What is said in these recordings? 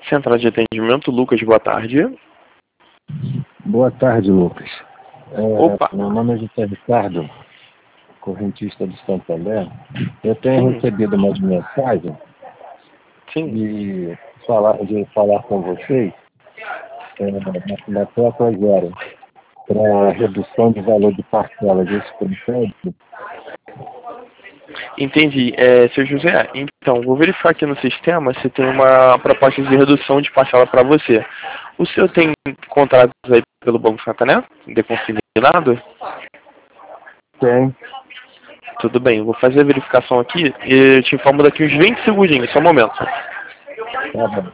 Central de atendimento, Lucas, boa tarde. Boa tarde, Lucas. Opa. Meu nome é José Ricardo, correntista do Santander. Eu tenho recebido umas mensagens de falar com vocês na própria zero para redução de valor de parcelas desse crédito. Entendi. Seu José, então, vou verificar aqui no sistema se tem uma proposta de redução de parcela para você. O senhor tem contratos aí pelo Banco Santander? Deconsignado? Tem. Tudo bem, eu vou fazer a verificação aqui e te informo daqui uns 20 segundinhos, só um momento. Tá bom.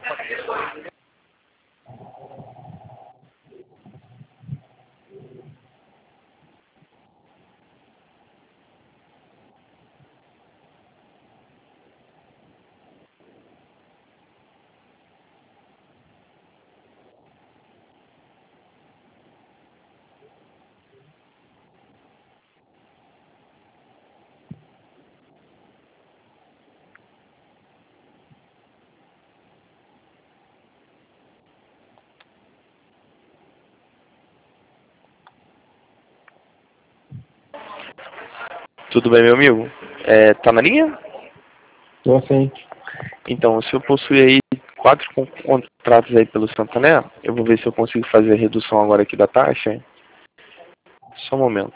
Tudo bem, meu amigo? Tá na linha? Tô sim. Então, o senhor possui aí 4 contratos aí pelo Santander. Eu vou ver se eu consigo fazer a redução agora aqui da taxa. Só um momento.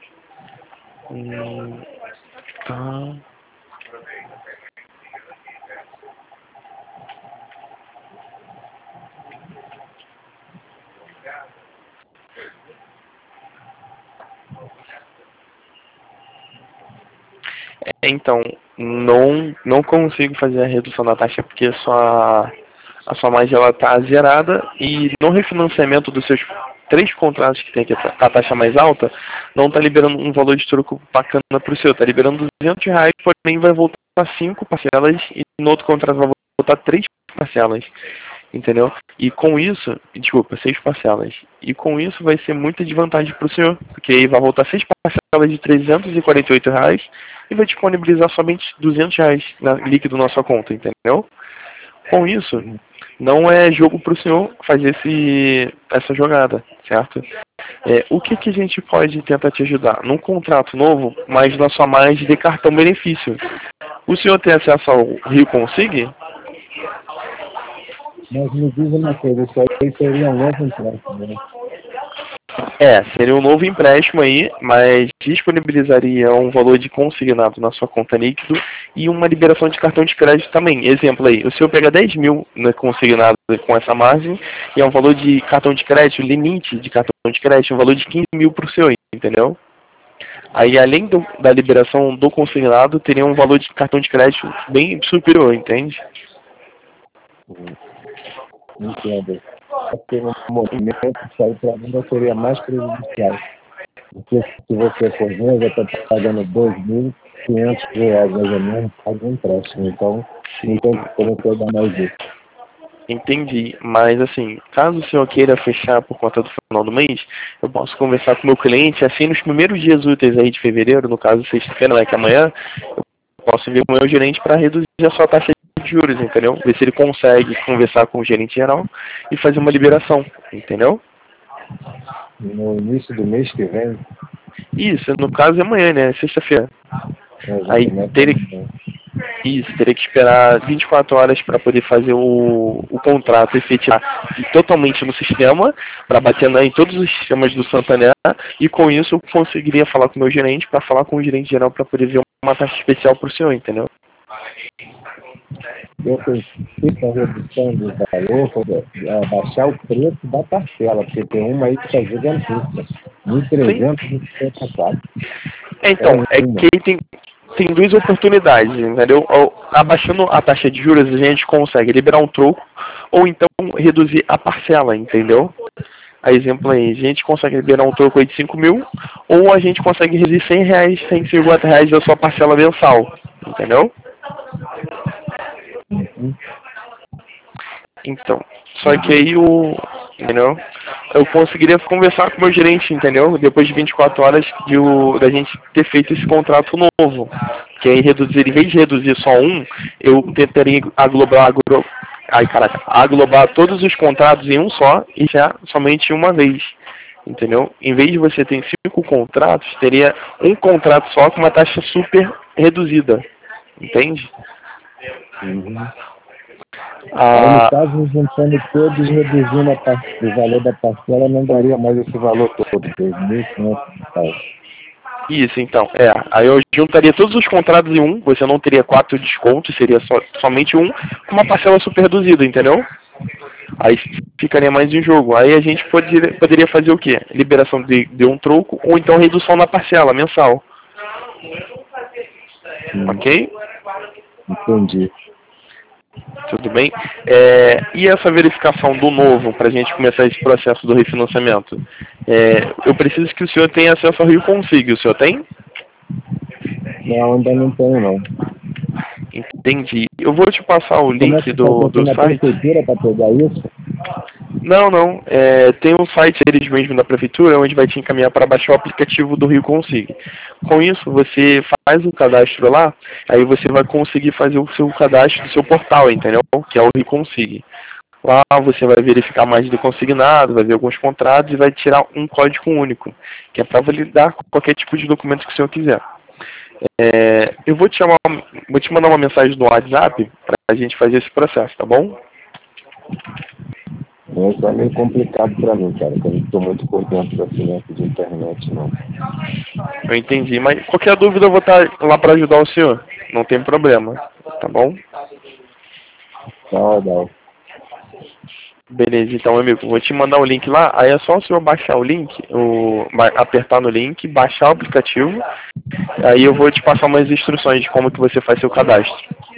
Tá. Então, não consigo fazer a redução da taxa porque a sua margem ela está zerada e no refinanciamento dos seus 3 contratos que tem aqui a taxa mais alta, não está liberando um valor de troco bacana para o seu. Está liberando R$200, porém vai voltar 5 parcelas e no outro contrato vai voltar 3 parcelas. Entendeu? E com isso, desculpa, 6 parcelas. E com isso vai ser muita desvantagem para o senhor, porque aí vai voltar 6 parcelas de R$348 e vai disponibilizar somente R$200 líquido na sua conta, entendeu? Com isso, não é jogo para o senhor fazer essa jogada, certo? O que a gente pode tentar te ajudar? Num contrato novo, mas na sua margem de cartão benefício. O senhor tem acesso ao Rio Consig? Mas me diz uma coisa, isso aí seria um novo empréstimo, né? Seria um novo empréstimo aí, mas disponibilizaria um valor de consignado na sua conta líquido e uma liberação de cartão de crédito também. Exemplo aí, o senhor pega 10 mil consignado com essa margem e é um valor de cartão de crédito, limite de cartão de crédito, um valor de 15 mil para o senhor, entendeu? Aí, além da liberação do consignado, teria um valor de cartão de crédito bem superior, entende? Entendo. Porque no momento isso aí para mim seria mais prejudicial. Porque se você for ver, já está pagando R$2.500 mais ou menos para um empréstimo. Então, não tem como eu dar mais isso. Entendi, mas assim, caso o senhor queira fechar por conta do final do mês, eu posso conversar com o meu cliente, assim, nos primeiros dias úteis aí de fevereiro, no caso sexta-feira, né, que é amanhã, eu posso vir com o meu gerente para reduzir a sua taxa de juros, entendeu? Ver se ele consegue conversar com o gerente geral e fazer uma liberação, entendeu? No início do mês que vem. Isso, no caso é amanhã, né, sexta-feira. Aí teria que esperar 24 horas para poder fazer o contrato efetivar totalmente no sistema, para bater em todos os sistemas do Santander, e com isso eu conseguiria falar com o meu gerente, para falar com o gerente geral, para poder ver uma taxa especial para o senhor, entendeu? Eu pensei que a redução do valor para baixar o preço da parcela, porque tem uma aí que está gigantesca, 1.354. Então, que tem duas oportunidades, entendeu? Abaixando a taxa de juros, a gente consegue liberar um troco, ou então reduzir a parcela, entendeu? A exemplo aí, a gente consegue liberar um troco aí de 5 mil, ou a gente consegue reduzir R$100, R$150 da sua parcela mensal, entendeu? Então, só que aí entendeu? Eu conseguiria conversar com o meu gerente, entendeu? Depois de 24 horas da gente ter feito esse contrato novo. Que aí reduzir, em vez de reduzir só um, eu tentaria Ai, caraca, aglobar todos os contratos em um só e já somente uma vez. Entendeu? Em vez de você ter 5 contratos, teria um contrato só com uma taxa super reduzida. Entende? Uhum. Aí, no Ah, caso, juntando todos, reduzindo o valor da parcela, não daria mais esse valor todo, 2.500 e tal. isso, então. Aí eu juntaria todos os contratos em um, você não teria 4 descontos, seria somente um, com uma parcela super reduzida, entendeu? Aí ficaria mais em jogo. Aí a gente poderia fazer o quê? Liberação de um troco ou então redução na parcela mensal. Ok? Entendi. Tudo bem? E essa verificação do novo, para a gente começar esse processo do refinanciamento? Eu preciso que o senhor tenha acesso ao Rio Consiga. O senhor tem? Não, ainda não tenho, não. Entendi. Eu vou te passar o Como é link que faz aqui do na site. prefeitura para pegar isso? Não, não. Tem um site deles mesmo da prefeitura onde vai te encaminhar para baixar o aplicativo do Rio Consiga. Com isso, você faz o cadastro lá, aí você vai conseguir fazer o seu cadastro do seu portal, entendeu? Que é o Rio Consiga. Lá você vai verificar mais do consignado, vai ver alguns contratos e vai tirar um código único, que é para validar qualquer tipo de documento que o senhor quiser. Eu vou te mandar uma mensagem no WhatsApp para a gente fazer esse processo, tá bom? Isso é meio complicado para mim, cara, porque eu não estou muito por dentro da finança de internet, não. Eu entendi, mas qualquer dúvida eu vou estar lá para ajudar o senhor. Não tem problema, tá bom? Tá, legal. Beleza, então, amigo, vou te mandar o link lá. Aí é só o senhor baixar o link, apertar no link, baixar o aplicativo. Aí eu vou te passar umas instruções de como que você faz seu cadastro.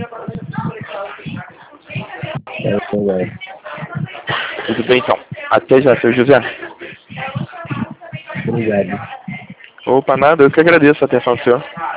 Legal. Tudo bem, então. Até já, seu José. Obrigado. Opa, nada, eu que agradeço a atenção do senhor.